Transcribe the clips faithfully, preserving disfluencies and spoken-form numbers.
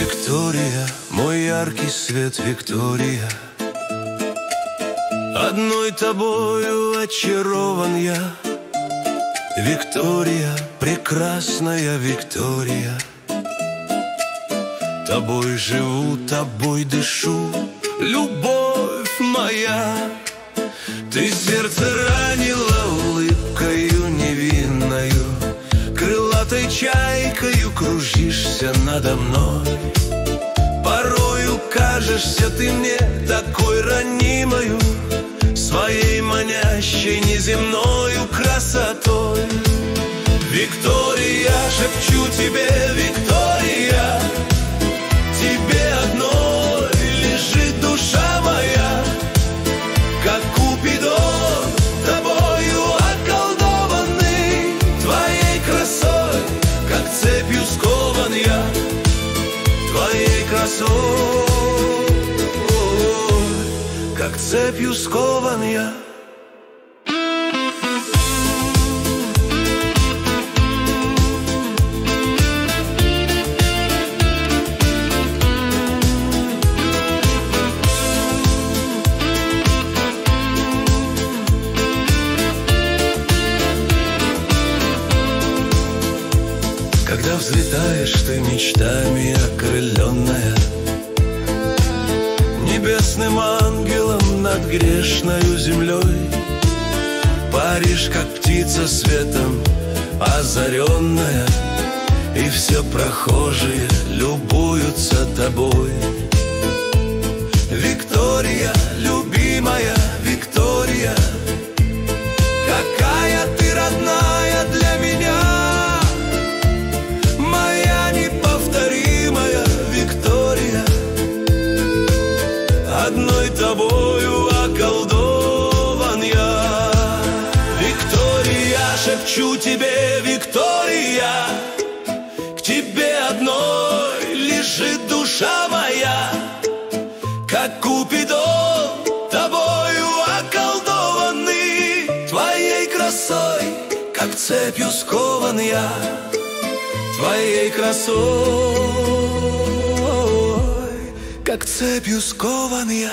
Виктория, мой яркий свет, Виктория. Одной тобою очарован я, Виктория, прекрасная Виктория. Тобой живу, тобой дышу, любовь моя. Ты сердце ранила улыбкою невинною, крылатой чайкою кружишься надо мной. Порою кажешься ты мне такой ранимою, своей манящей неземною красотой. Виктория, шепчу тебе, Виктория, тебе одной лежит душа моя, как Купидон, тобою околдованный, твоей красой, как цепью скован я, твоей красой, как цепью скован я. Когда взлетаешь ты мечтами окрыленная, небесным ангелом над грешною землей, паришь, как птица светом озаренная, и все прохожие любуются тобой. Виктория, любимая Виктория, какая ты родная для меня, моя неповторимая Виктория. Одной тобою околдован я. Виктория, шепчу тебе, Виктория, к тебе одной лежит душа моя, как Купидон, тобою околдованный, твоей красой, как цепью скован я, твоей красой, как цепью скован я.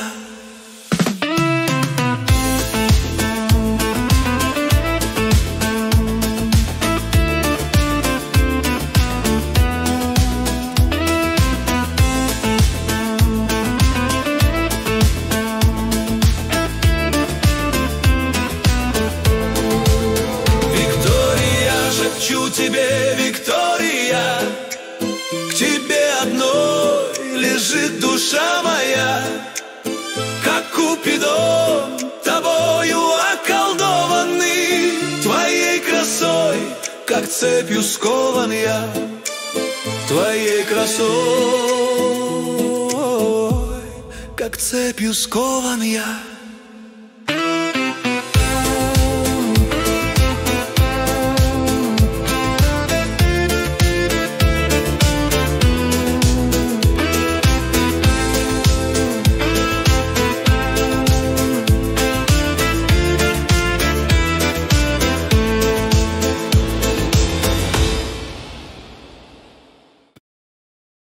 Виктория, шепчу тебе, Виктория, к тебе одной лежит душа моя, как Купидон, тобою околдованный, твоей красой, как цепью скован я, твоей красой, как цепью скован я.